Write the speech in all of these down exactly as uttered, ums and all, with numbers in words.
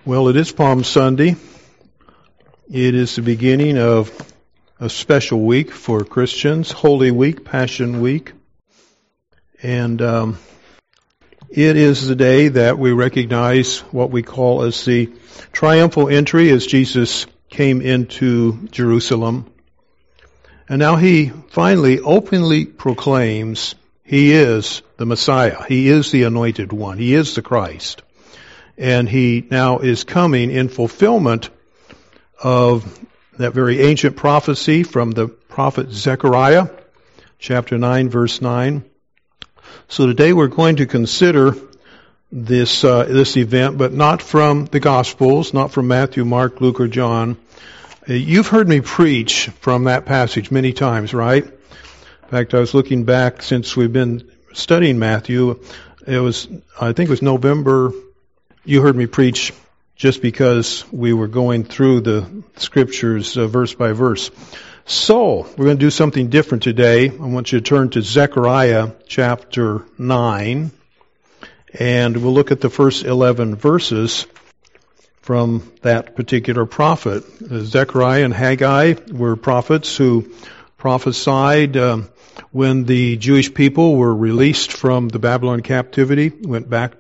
Well, it is Palm Sunday. It is the beginning of a special week for Christians, Holy Week, Passion Week. And um, it is the day that we recognize what we call as the triumphal entry as Jesus came into Jerusalem. And now he finally openly proclaims he is the Messiah. He is the Anointed One. He is the Christ. And he now is coming in fulfillment of that very ancient prophecy from the prophet Zechariah, chapter nine, verse nine. So today we're going to consider this uh, this event, but not from the Gospels, not from Matthew, Mark, Luke, or John. Uh, you've heard me preach from that passage many times, right? In fact, I was looking back since we've been studying Matthew. It was, I think it was November. You heard me preach just because we were going through the scriptures uh, verse by verse. So, we're going to do something different today. I want you to turn to Zechariah chapter nine, and we'll look at the first eleven verses from that particular prophet. Zechariah and Haggai were prophets who prophesied um, when the Jewish people were released from the Babylon captivity, went back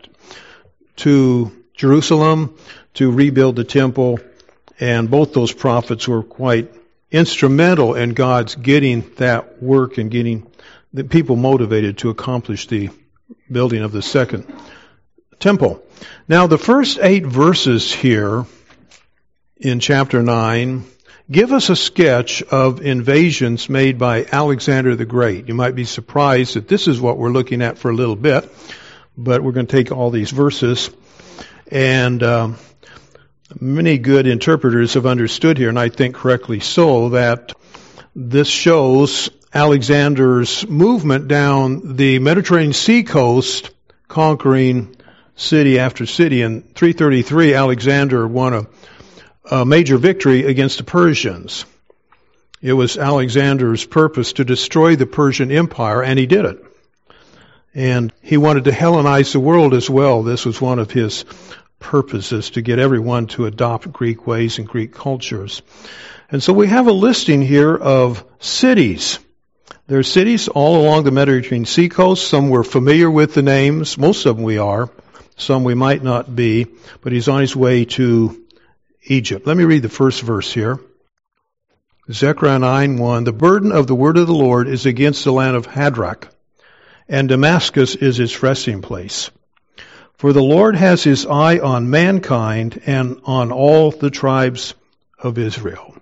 to Jerusalem to rebuild the temple, and both those prophets were quite instrumental in God's getting that work and getting the people motivated to accomplish the building of the second temple. Now, the first eight verses here in chapter nine give us a sketch of invasions made by Alexander the Great. You might be surprised that this is what we're looking at for a little bit, but we're going to take all these verses, and um, many good interpreters have understood here, and I think correctly so, that this shows Alexander's movement down the Mediterranean sea coast, conquering city after city. In three thirty-three, Alexander won a, a major victory against the Persians. It was Alexander's purpose to destroy the Persian Empire, and he did it. And he wanted to Hellenize the world as well. This was one of his purposes, to get everyone to adopt Greek ways and Greek cultures. And so we have a listing here of cities. There are cities all along the Mediterranean sea coast. Some we're familiar with the names. Most of them we are. Some we might not be. But he's on his way to Egypt. Let me read the first verse here. Zechariah nine one. The burden of the word of the Lord is against the land of Hadrach, and Damascus is its resting place. For the Lord has his eye on mankind and on all the tribes of Israel.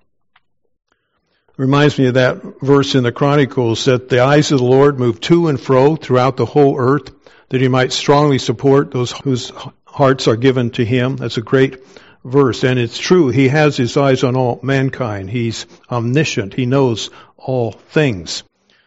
Reminds me of that verse in the Chronicles, that the eyes of the Lord move to and fro throughout the whole earth, that he might strongly support those whose hearts are given to him. That's a great verse, and it's true. He has his eyes on all mankind. He's omniscient. He knows all things.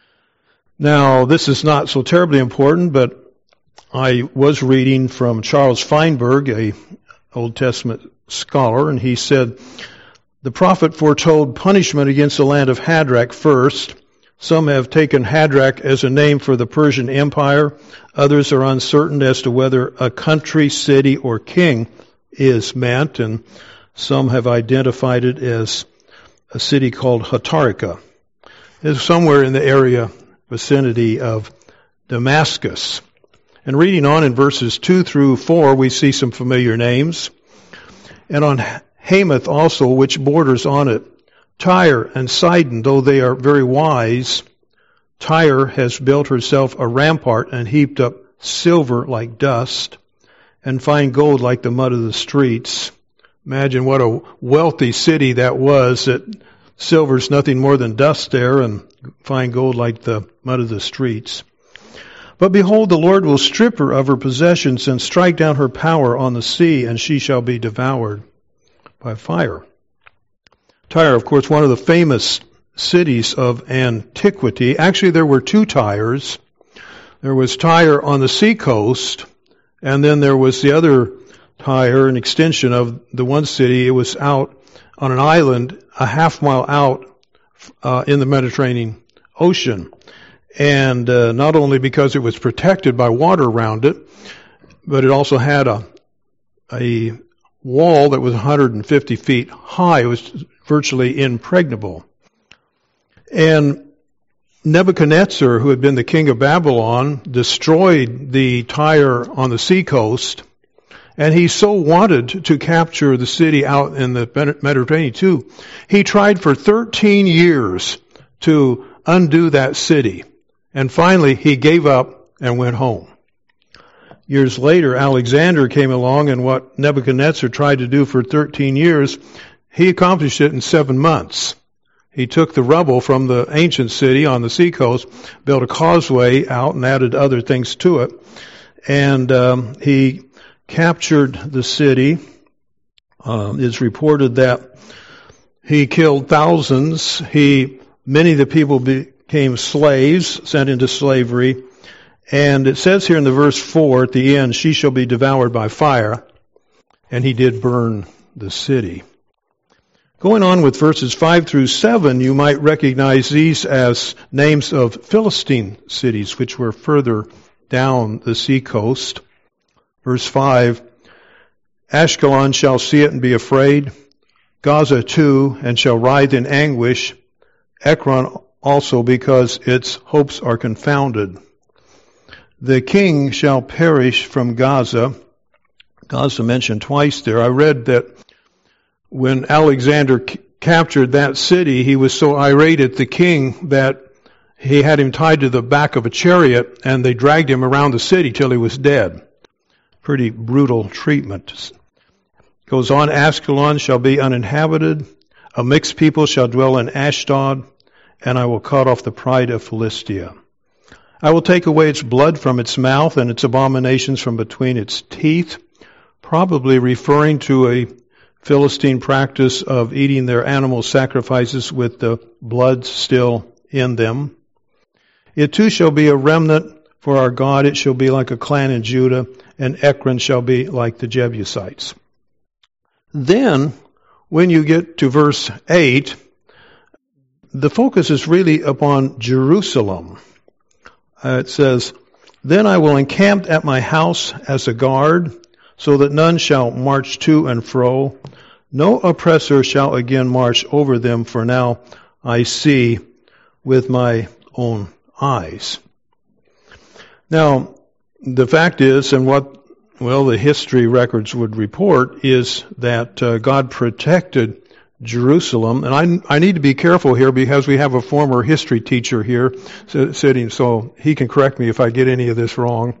Now, this is not so terribly important, but I was reading from Charles Feinberg, a Old Testament scholar, and he said, the prophet foretold punishment against the land of Hadrach first. Some have taken Hadrach as a name for the Persian Empire. Others are uncertain as to whether a country, city, or king is meant, and some have identified it as a city called Hatarika. It's somewhere in the area, vicinity of Damascus. And reading on in verses two through four, we see some familiar names. And on Hamath also, which borders on it, Tyre and Sidon, though they are very wise, Tyre has built herself a rampart and heaped up silver like dust, and fine gold like the mud of the streets. Imagine what a wealthy city that was, that silver's nothing more than dust there, and fine gold like the mud of the streets. But behold, the Lord will strip her of her possessions and strike down her power on the sea, and she shall be devoured by fire. Tyre, of course, one of the famous cities of antiquity. Actually, there were two Tyres. There was Tyre on the sea coast, and then there was the other Tyre, an extension of the one city. It was out on an island a half mile out uh, in the Mediterranean Ocean. And uh, not only because it was protected by water around it, but it also had a, a wall that was one hundred fifty feet high. It was virtually impregnable. And Nebuchadnezzar, who had been the king of Babylon, destroyed the Tyre on the seacoast, and he so wanted to capture the city out in the Mediterranean too. He tried for thirteen years to undo that city, and finally he gave up and went home. Years later, Alexander came along, and what Nebuchadnezzar tried to do for thirteen years, he accomplished it in seven months. He took the rubble from the ancient city on the seacoast, built a causeway out, and added other things to it. And um, he captured the city. Uh, it's reported that he killed thousands. He many of the people became slaves, sent into slavery. And it says here in the verse four at the end, she shall be devoured by fire. And he did burn the city. Going on with verses five through seven, you might recognize these as names of Philistine cities, which were further down the seacoast. Verse five, Ashkelon shall see it and be afraid, Gaza too, and shall writhe in anguish, Ekron also, because its hopes are confounded. The king shall perish from Gaza. Gaza mentioned twice there. I read that when Alexander c- captured that city, he was so irate at the king that he had him tied to the back of a chariot, and they dragged him around the city till he was dead. Pretty brutal treatment. Goes on, Ashkelon shall be uninhabited, a mixed people shall dwell in Ashdod, and I will cut off the pride of Philistia. I will take away its blood from its mouth and its abominations from between its teeth, probably referring to a Philistine practice of eating their animal sacrifices with the blood still in them. It too shall be a remnant for our God. It shall be like a clan in Judah, and Ekron shall be like the Jebusites. Then, when you get to verse eight, the focus is really upon Jerusalem. Uh, it says, Then I will encamp at my house as a guard, so that none shall march to and fro. No oppressor shall again march over them, for now I see with my own eyes. Now, the fact is, and what, well, the history records would report, is that uh, God protected Jerusalem. And I, I need to be careful here because we have a former history teacher here sitting, so he can correct me if I get any of this wrong.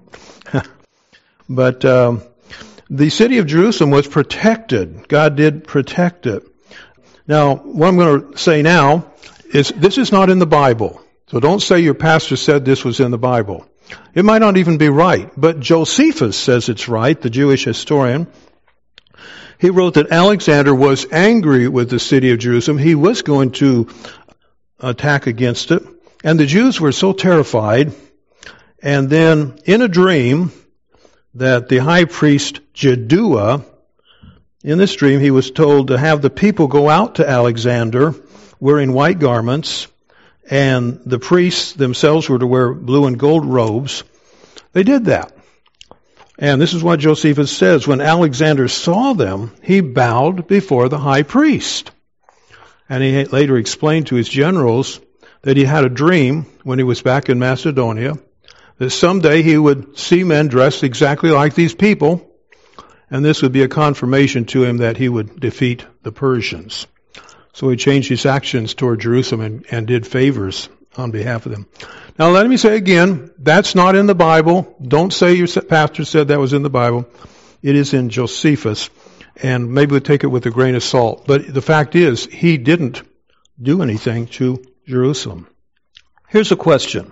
But um, the city of Jerusalem was protected. God did protect it. Now, what I'm going to say now is this is not in the Bible. So don't say your pastor said this was in the Bible. It might not even be right, but Josephus says it's right, the Jewish historian. He wrote that Alexander was angry with the city of Jerusalem. He was going to attack against it. And the Jews were so terrified. And then in a dream that the high priest Jaddua, in this dream he was told to have the people go out to Alexander wearing white garments, and the priests themselves were to wear blue and gold robes. They did that. And this is what Josephus says. When Alexander saw them, he bowed before the high priest. And he later explained to his generals that he had a dream when he was back in Macedonia, that someday he would see men dressed exactly like these people, and this would be a confirmation to him that he would defeat the Persians. So he changed his actions toward Jerusalem and, and did favors on behalf of them. Now let me say again, that's not in the Bible. Don't say your pastor said that was in the Bible. It is in Josephus, and maybe we'll take it with a grain of salt. But the fact is, he didn't do anything to Jerusalem. Here's a question.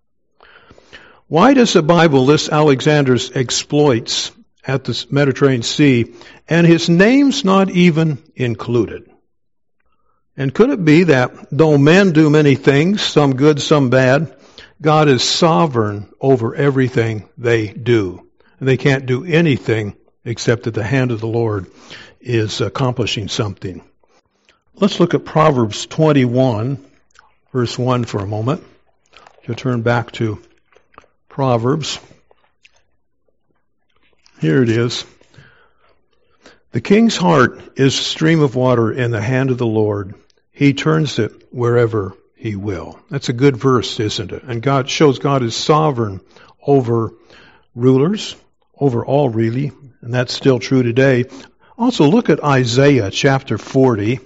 Why does the Bible list Alexander's exploits at the Mediterranean Sea, and his name's not even included? And could it be that though men do many things, some good, some bad, God is sovereign over everything they do? And they can't do anything except that the hand of the Lord is accomplishing something. Let's look at Proverbs twenty-one, verse one for a moment. You'll turn back to Proverbs. Here it is. The king's heart is a stream of water in the hand of the Lord. He turns it wherever he will. That's a good verse, isn't it? And God shows God is sovereign over rulers, over all really, and that's still true today. Also, look at Isaiah chapter forty.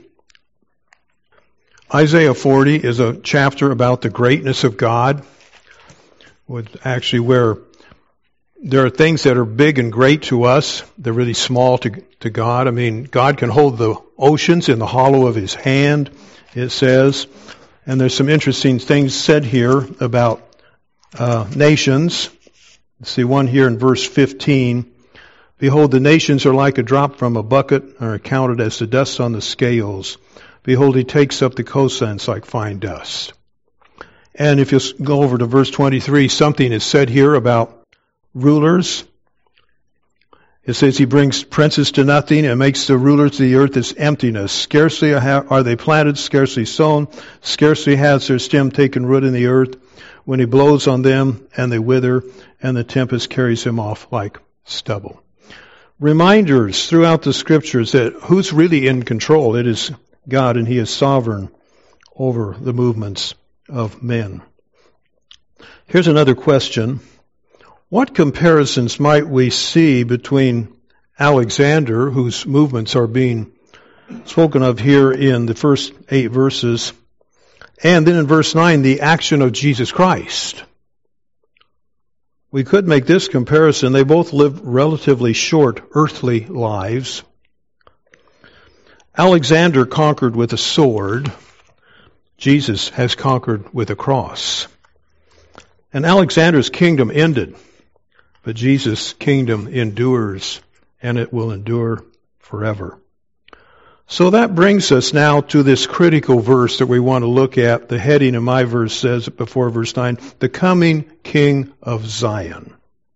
Isaiah forty is a chapter about the greatness of God, with actually where there are things that are big and great to us. They're really small to, to God. I mean, God can hold the oceans in the hollow of his hand, it says. And there's some interesting things said here about uh, nations. Let's see one here in verse fifteen. Behold, the nations are like a drop from a bucket, are counted as the dust on the scales. Behold, he takes up the coastlands like fine dust. And if you go over to verse twenty-three, something is said here about rulers. It says he brings princes to nothing and makes the rulers of the earth as emptiness. Scarcely are they planted, scarcely sown, scarcely has their stem taken root in the earth. When he blows on them, and they wither, and the tempest carries them off like stubble. Reminders throughout the Scriptures that who's really in control? It is God, and he is sovereign over the movements of men. Here's another question. What comparisons might we see between Alexander, whose movements are being spoken of here in the first eight verses, and then in verse nine, the action of Jesus Christ? We could make this comparison. They both live relatively short earthly lives. Alexander conquered with a sword. Jesus has conquered with a cross. And Alexander's kingdom ended, but Jesus' kingdom endures, and it will endure forever. So that brings us now to this critical verse that we want to look at. The heading of my verse says before verse nine, the coming King of Zion.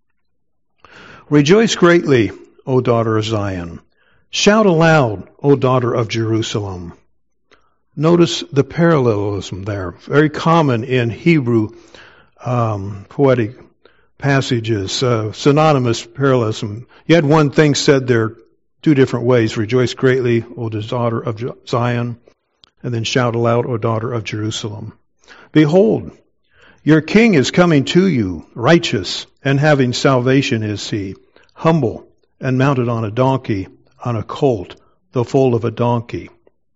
Rejoice greatly, O daughter of Zion. Shout aloud, O daughter of Jerusalem. Notice the parallelism there. Very common in Hebrew um, poetic passages, uh, synonymous parallelism. You had one thing said there two different ways. Rejoice greatly, O daughter of Zion, and then shout aloud, O daughter of Jerusalem. Behold, your king is coming to you, righteous, and having salvation is he, humble, and mounted on a donkey, on a colt, the foal of a donkey.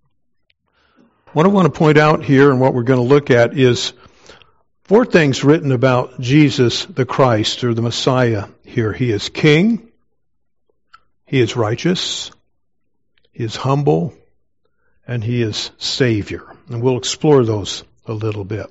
What I want to point out here and what we're going to look at is four things written about Jesus the Christ, or the Messiah here. He is king. He is righteous, he is humble, and he is Savior. And we'll explore those a little bit.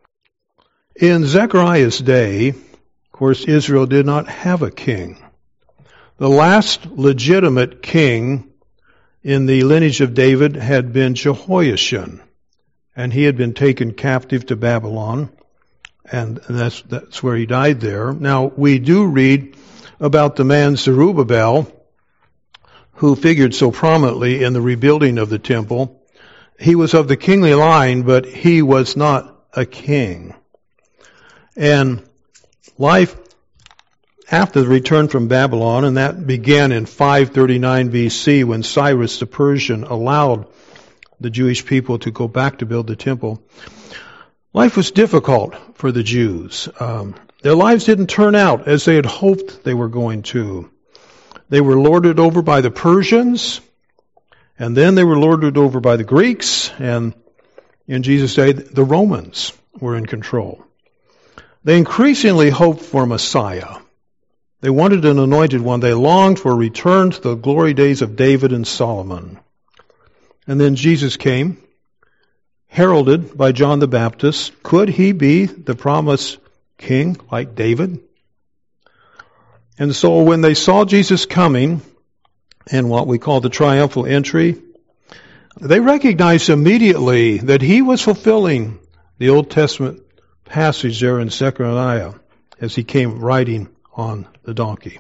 In Zechariah's day, of course, Israel did not have a king. The last legitimate king in the lineage of David had been Jehoiachin, and he had been taken captive to Babylon, and that's, that's where he died there. Now, we do read about the man Zerubbabel, who figured so prominently in the rebuilding of the temple. He was of the kingly line, but he was not a king. And life after the return from Babylon, and that began in five thirty-nine B C when Cyrus the Persian allowed the Jewish people to go back to build the temple, life was difficult for the Jews. Um, their lives didn't turn out as they had hoped they were going to. They were lorded over by the Persians, and then they were lorded over by the Greeks, and in Jesus' day, the Romans were in control. They increasingly hoped for Messiah. They wanted an anointed one. They longed for a return to the glory days of David and Solomon. And then Jesus came, heralded by John the Baptist. Could he be the promised king like David? And so when they saw Jesus coming in what we call the triumphal entry, they recognized immediately that he was fulfilling the Old Testament passage there in Zechariah as he came riding on the donkey.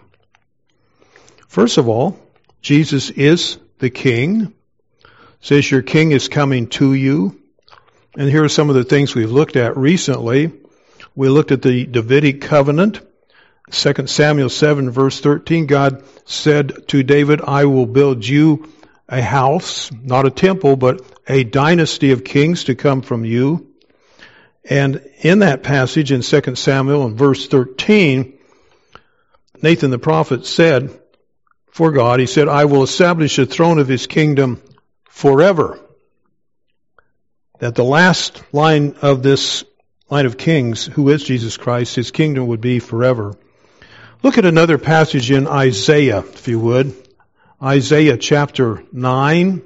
First of all, Jesus is the king. It says your king is coming to you. And here are some of the things we've looked at recently. We looked at the Davidic covenant. Second Samuel seven, verse thirteen, God said to David, I will build you a house, not a temple, but a dynasty of kings to come from you. And in that passage in Second Samuel in verse thirteen, Nathan the prophet said, for God, he said, I will establish the throne of his kingdom forever. That the last line of this line of kings, who is Jesus Christ, his kingdom would be forever. Look at another passage in Isaiah, if you would. Isaiah chapter nine.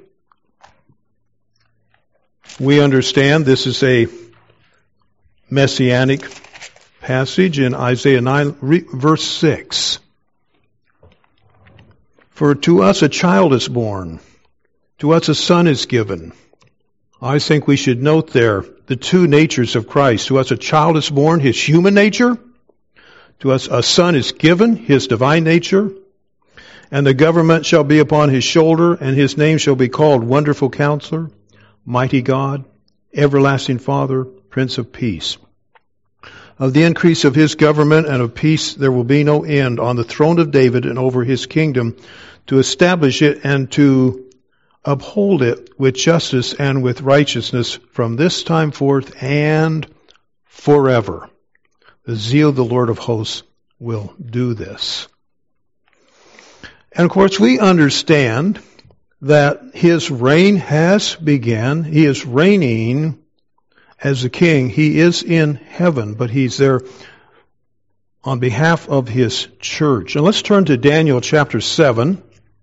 We understand this is a messianic passage in Isaiah nine, verse six. For to us a child is born, to us a son is given. I think we should note there the two natures of Christ. To us a child is born, his human nature. To us a son is given, his divine nature. And the government shall be upon his shoulder, and his name shall be called Wonderful Counselor, Mighty God, Everlasting Father, Prince of Peace. Of the increase of his government and of peace there will be no end on the throne of David and over his kingdom, to establish it and to uphold it with justice and with righteousness from this time forth and forever. The zeal of the Lord of hosts will do this. And of course we understand that his reign has begun. He is reigning as a king. He is in heaven, but he's there on behalf of his church. And let's turn to Daniel chapter seven.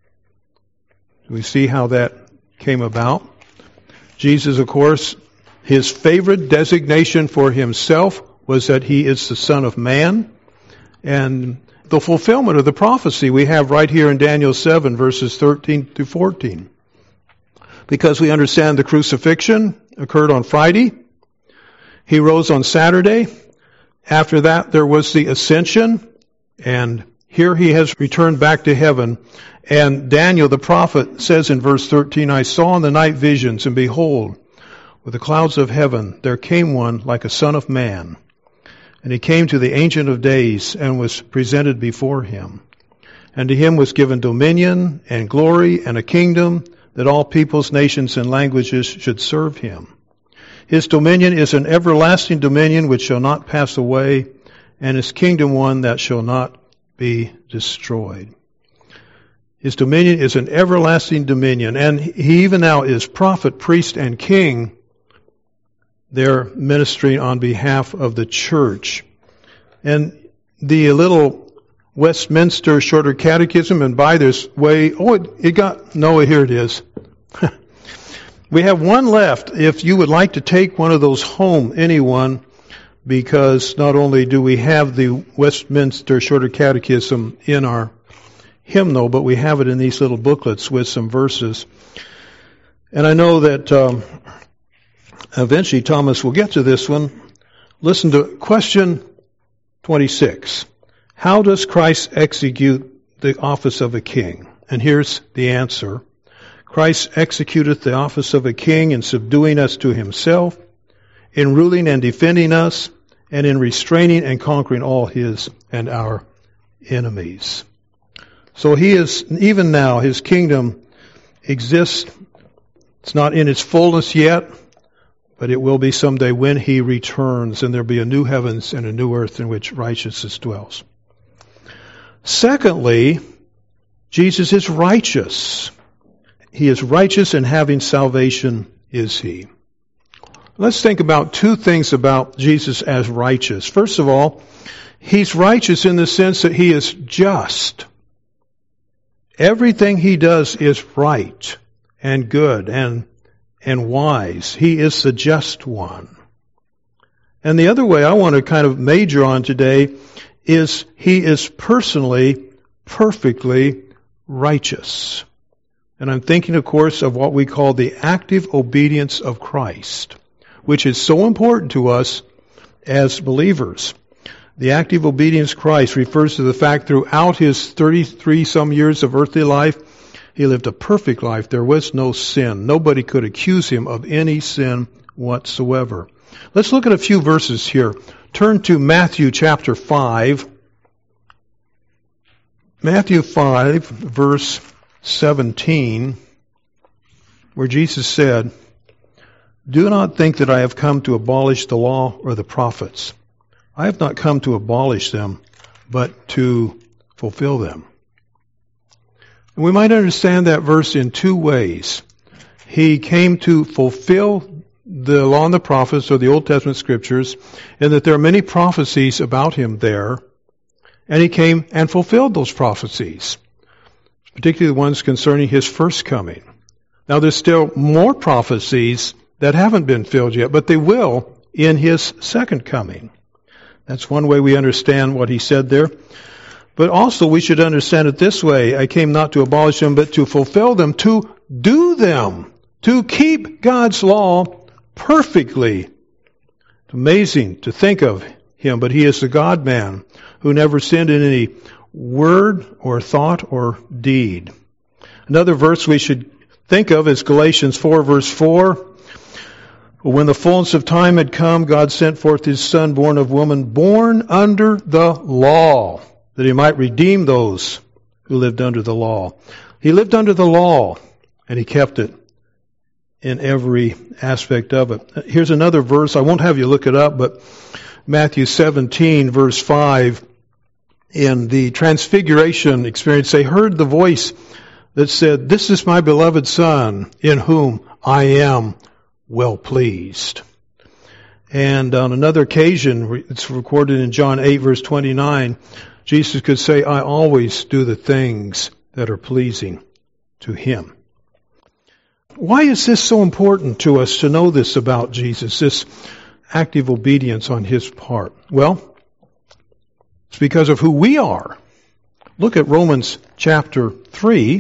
We see how that came about. Jesus, of course, his favorite designation for himself was that he is the Son of Man. And the fulfillment of the prophecy we have right here in Daniel seven, verses thirteen to fourteen. Because we understand the crucifixion occurred on Friday. He rose on Saturday. After that, there was the ascension. And here he has returned back to heaven. And Daniel the prophet says in verse thirteen, I saw in the night visions, and behold, with the clouds of heaven, there came one like a son of man. And he came to the Ancient of Days and was presented before him. And to him was given dominion and glory and a kingdom, that all peoples, nations, and languages should serve him. His dominion is an everlasting dominion which shall not pass away, and his kingdom one that shall not be destroyed. His dominion is an everlasting dominion, and he even now is prophet, priest, and king. They're ministering on behalf of the church. And the little Westminster Shorter Catechism, and by this way, oh, it, it got, no, here it is. We have one left. If you would like to take one of those home, anyone, because not only do we have the Westminster Shorter Catechism in our hymnal, but we have it in these little booklets with some verses. And I know that um, eventually Thomas will get to this one. Listen to question twenty-six. How does Christ execute the office of a king? And here's the answer. Christ executeth the office of a king in subduing us to himself, in ruling and defending us, and in restraining and conquering all his and our enemies. So he is, even now, his kingdom exists. It's not in its fullness yet, but it will be someday when he returns, and there'll be a new heavens and a new earth in which righteousness dwells. Secondly, Jesus is righteous. He is righteous, and having salvation is he. Let's think about two things about Jesus as righteous. First of all, he's righteous in the sense that he is just. Everything he does is right and good and and wise. He is the just one. And the other way I want to kind of major on today is he is personally, perfectly righteous. And I'm thinking, of course, of what we call the active obedience of Christ, which is so important to us as believers. The active obedience of Christ refers to the fact throughout his thirty-three some years of earthly life, he lived a perfect life. There was no sin. Nobody could accuse him of any sin whatsoever. Let's look at a few verses here. Turn to Matthew chapter five. Matthew five, verse seventeen, where Jesus said, "Do not think that I have come to abolish the law or the prophets. I have not come to abolish them, but to fulfill them." And we might understand that verse in two ways. He came to fulfill the law and the prophets, or the Old Testament scriptures, and that there are many prophecies about him there. And he came and fulfilled those prophecies, particularly the ones concerning his first coming. Now there's still more prophecies that haven't been filled yet, but they will in his second coming. That's one way we understand what he said there. But also we should understand it this way: I came not to abolish them, but to fulfill them, to do them, to keep God's law perfectly. It's amazing to think of him, but he is the God-man who never sinned in any word or thought or deed. Another verse we should think of is Galatians four, verse four. When the fullness of time had come, God sent forth his Son, born of woman, born under the law, that he might redeem those who lived under the law. He lived under the law, and he kept it in every aspect of it. Here's another verse. I won't have you look it up, but Matthew seventeen, verse five, in the Transfiguration experience, they heard the voice that said, "This is my beloved Son, in whom I am well pleased." And on another occasion, it's recorded in John eight, verse twenty-nine, Jesus could say, "I always do the things that are pleasing to him." Why is this so important to us to know this about Jesus, this active obedience on his part? Well, it's because of who we are. Look at Romans chapter three.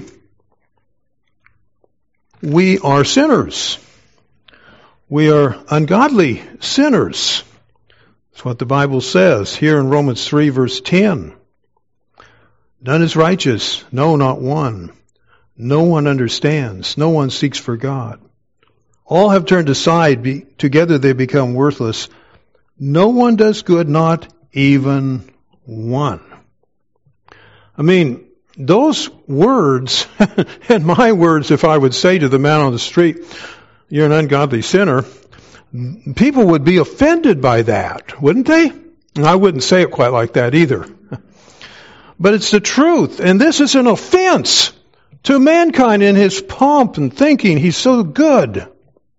We are sinners. We are ungodly sinners. That's what the Bible says here in Romans three, verse ten. None is righteous, no, not one. No one understands. No one seeks for God. All have turned aside. Be, together they become worthless. No one does good, not even one. I mean, those words, and my words, if I would say to the man on the street, "You're an ungodly sinner," people would be offended by that, wouldn't they? And I wouldn't say it quite like that either. But it's the truth. And this is an offense to mankind in his pomp and thinking he's so good.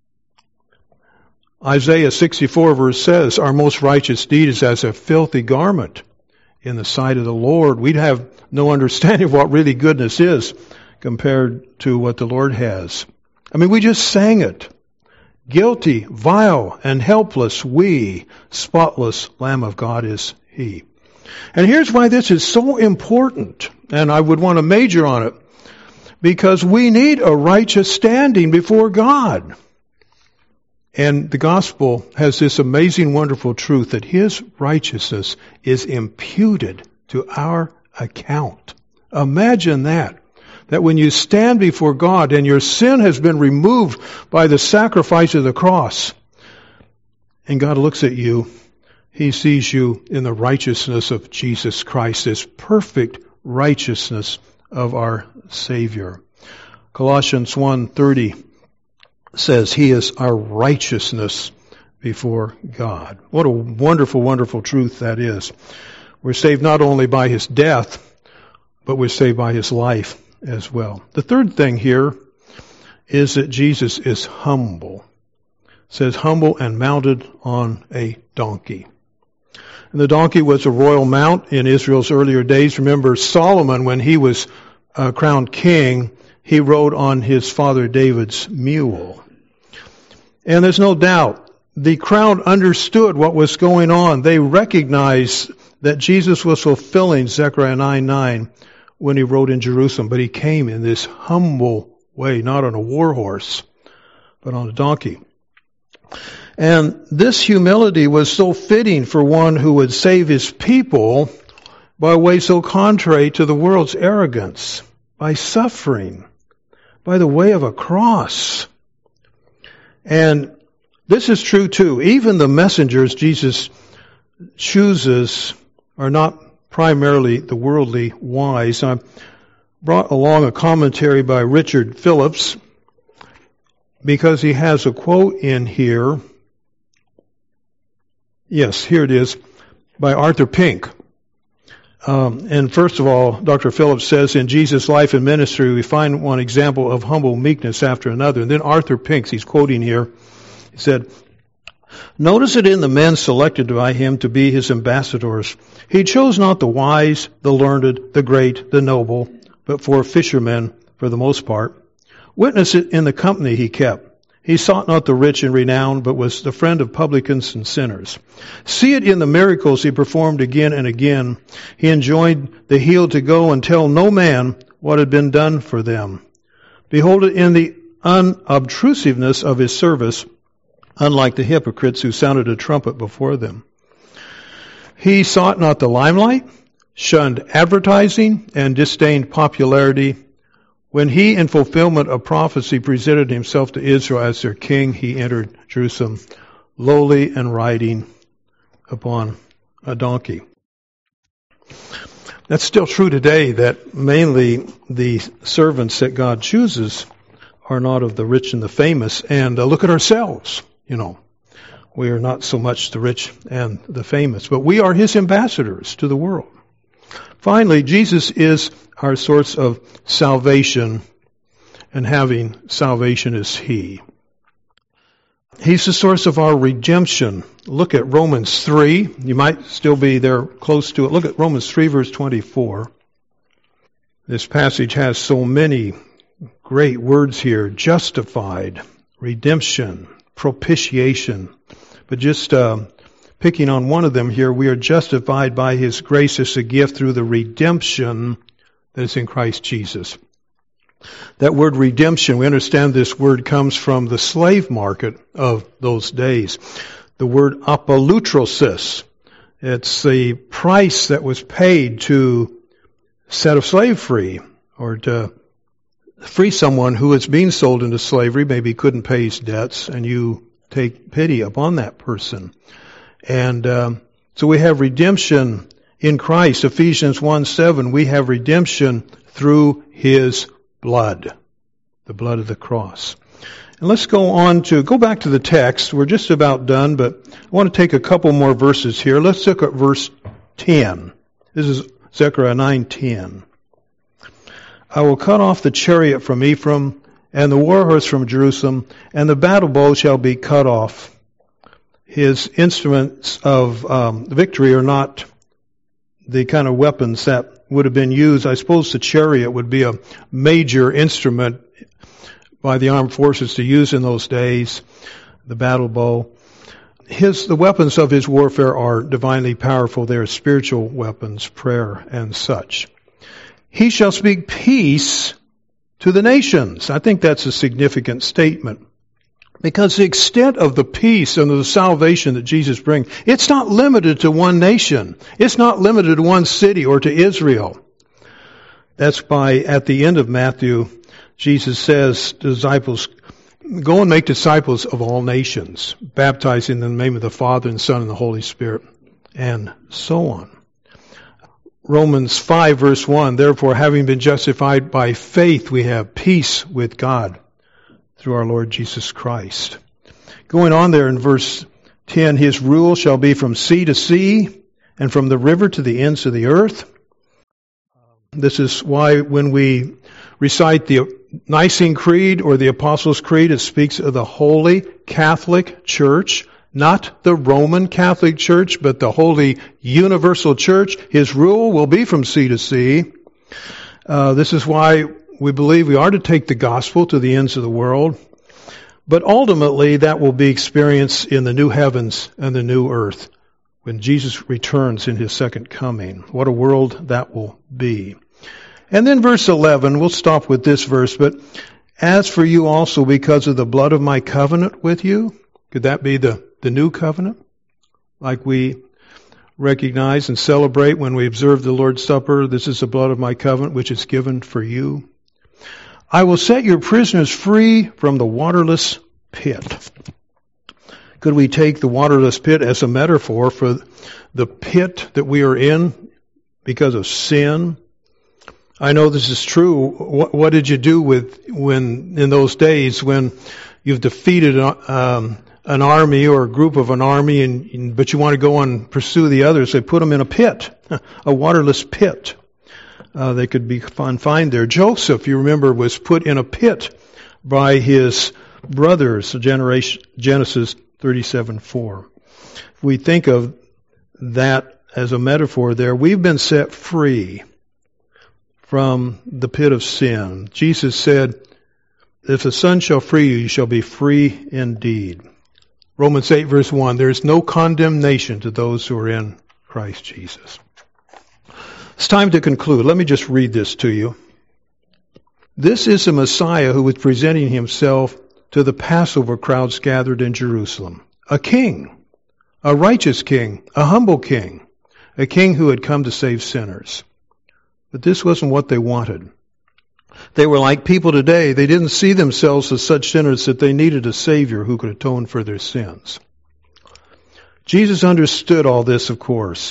Isaiah sixty-four verse says, "Our most righteous deed is as a filthy garment in the sight of the Lord." We'd have no understanding of what really goodness is compared to what the Lord has. I mean, we just sang it. "Guilty, vile, and helpless we, spotless Lamb of God is he." And here's why this is so important, and I would want to major on it. Because we need a righteous standing before God. And the gospel has this amazing, wonderful truth that his righteousness is imputed to our account. Imagine that. That when you stand before God and your sin has been removed by the sacrifice of the cross, and God looks at you, he sees you in the righteousness of Jesus Christ, this perfect righteousness of our Savior. Colossians one thirty says he is our righteousness before God. What a wonderful, wonderful truth that is. We're saved not only by his death, but we're saved by his life as well. The third thing here is that Jesus is humble. It says humble and mounted on a donkey. And the donkey was a royal mount in Israel's earlier days. Remember Solomon, when he was uh, crowned king, he rode on his father David's mule. And there's no doubt the crowd understood what was going on. They recognized that Jesus was fulfilling Zechariah nine nine when he rode in Jerusalem. But he came in this humble way, not on a war horse, but on a donkey. And this humility was so fitting for one who would save his people by a way so contrary to the world's arrogance, by suffering, by the way of a cross. And this is true too. Even the messengers Jesus chooses are not primarily the worldly wise. I brought along a commentary by Richard Phillips because he has a quote in here. Yes, here it is, by Arthur Pink. Um, and first of all, Doctor Phillips says, in Jesus' life and ministry, we find one example of humble meekness after another. And then Arthur Pink, he's quoting here, he said, notice it in the men selected by him to be his ambassadors. He chose not the wise, the learned, the great, the noble, but for fishermen for the most part. Witness it in the company he kept. He sought not the rich and renowned, but was the friend of publicans and sinners. See it in the miracles he performed again and again. He enjoined the healed to go and tell no man what had been done for them. Behold it in the unobtrusiveness of his service, unlike the hypocrites who sounded a trumpet before them. He sought not the limelight, shunned advertising, and disdained popularity. When he, in fulfillment of prophecy, presented himself to Israel as their king, he entered Jerusalem lowly and riding upon a donkey. That's still true today, that mainly the servants that God chooses are not of the rich and the famous. And uh, look at ourselves, you know. We are not so much the rich and the famous, but we are his ambassadors to the world. Finally, Jesus is our source of salvation, and having salvation is he. He's the source of our redemption. Look at Romans three. You might still be there close to it. Look at Romans three, verse twenty-four. This passage has so many great words here. Justified, redemption, propitiation. But just uh, picking on one of them here, we are justified by his grace as a gift through the redemption that is in Christ Jesus. That word redemption, we understand this word comes from the slave market of those days. The word apolutrosis. It's the price that was paid to set a slave free, or to free someone who is being sold into slavery, maybe couldn't pay his debts, and you take pity upon that person. And um, so we have redemption in Christ. Ephesians one seven, we have redemption through his blood, the blood of the cross. And let's go on to, go back to the text. We're just about done, but I want to take a couple more verses here. Let's look at verse ten. This is Zechariah nine ten. I will cut off the chariot from Ephraim, and the war horse from Jerusalem, and the battle bow shall be cut off. His instruments of um, victory are not the kind of weapons that would have been used. I suppose the chariot would be a major instrument by the armed forces to use in those days, the battle bow. His, the weapons of his warfare are divinely powerful. They are spiritual weapons, prayer and such. He shall speak peace to the nations. I think that's a significant statement. Because the extent of the peace and the salvation that Jesus brings, it's not limited to one nation. It's not limited to one city or to Israel. That's why at the end of Matthew, Jesus says to disciples, go and make disciples of all nations, baptizing in the name of the Father and Son and the Holy Spirit, and so on. Romans five verse one, therefore having been justified by faith, we have peace with God through our Lord Jesus Christ. Going on there in verse ten, his rule shall be from sea to sea and from the river to the ends of the earth. This is why when we recite the Nicene Creed or the Apostles' Creed, it speaks of the Holy Catholic Church, not the Roman Catholic Church, but the Holy Universal Church. His rule will be from sea to sea. Uh, this is why we believe we are to take the gospel to the ends of the world. But ultimately, that will be experienced in the new heavens and the new earth when Jesus returns in his second coming. What a world that will be. And then verse eleven, we'll stop with this verse, but as for you also, because of the blood of my covenant with you, could that be the, the new covenant? Like we recognize and celebrate when we observe the Lord's Supper, this is the blood of my covenant which is given for you. I will set your prisoners free from the waterless pit. Could we take the waterless pit as a metaphor for the pit that we are in because of sin. I know this is true. What, what did you do with when in those days when you've defeated um, an army or a group of an army, and but you want to go and pursue the others? They put them in a pit, a waterless pit. Uh, they could be confined there. Joseph, you remember, was put in a pit by his brothers. Generation, Genesis thirty-seven four. If we think of that as a metaphor there, we've been set free from the pit of sin. Jesus said, if the Son shall free you, you shall be free indeed. Romans eight verse one, there is no condemnation to those who are in Christ Jesus. It's time to conclude. Let me just read this to you. This is the Messiah who was presenting himself to the Passover crowds gathered in Jerusalem. A king, a righteous king, a humble king, a king who had come to save sinners. But this wasn't what they wanted. They were like people today. They didn't see themselves as such sinners that they needed a Savior who could atone for their sins. Jesus understood all this, of course.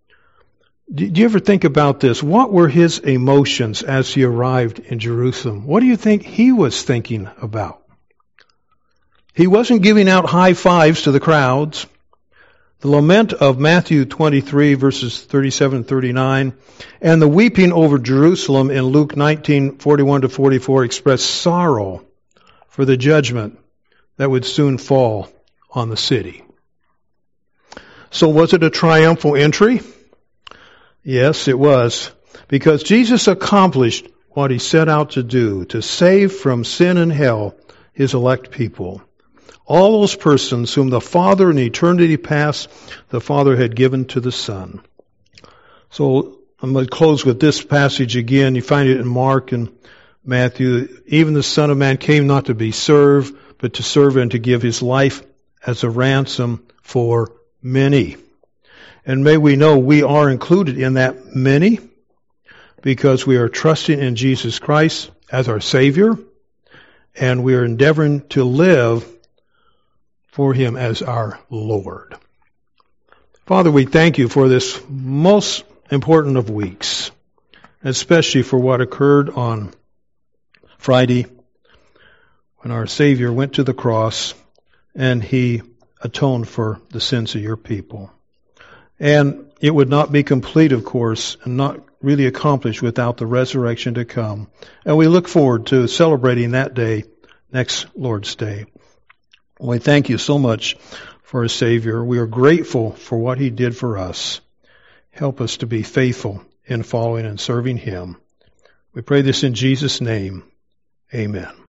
Do you ever think about this? What were his emotions as he arrived in Jerusalem? What do you think he was thinking about? He wasn't giving out high fives to the crowds. The lament of Matthew twenty-three, verses thirty-seven and thirty-nine, and the weeping over Jerusalem in Luke nineteen, forty-one to forty-four express sorrow for the judgment that would soon fall on the city. So was it a triumphal entry? Yes, it was. Because Jesus accomplished what he set out to do, to save from sin and hell his elect people. All those persons whom the Father in eternity past, the Father had given to the Son. So I'm going to close with this passage again. You find it in Mark and Matthew. Even the Son of Man came not to be served, but to serve and to give his life as a ransom for many. And may we know we are included in that many because we are trusting in Jesus Christ as our Savior, and we are endeavoring to live for him as our Lord. Father, we thank you for this most important of weeks, especially for what occurred on Friday when our Savior went to the cross and he atoned for the sins of your people. And it would not be complete, of course, and not really accomplished without the resurrection to come. And we look forward to celebrating that day next Lord's Day. We thank you so much for our Savior. We are grateful for what he did for us. Help us to be faithful in following and serving him. We pray this in Jesus' name. Amen.